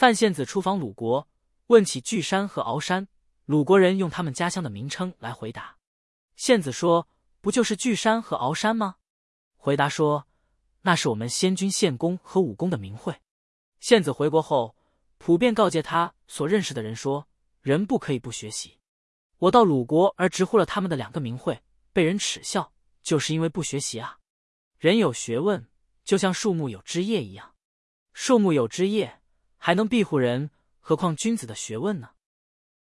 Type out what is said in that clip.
范献子出访鲁国，问起巨山和鳌山，鲁国人用他们家乡的名称来回答。献子说：“不就是巨山和鳌山吗？”回答说：“那是我们先君献公和武公的名讳。”献子回国后，普遍告诫他所认识的人说：“人不可以不学习。我到鲁国而直呼了他们的2个名讳，被人耻笑，就是因为不学习啊。人有学问，就像树木有枝叶一样，树木有枝叶，还能庇护人，何况君子的学问呢？”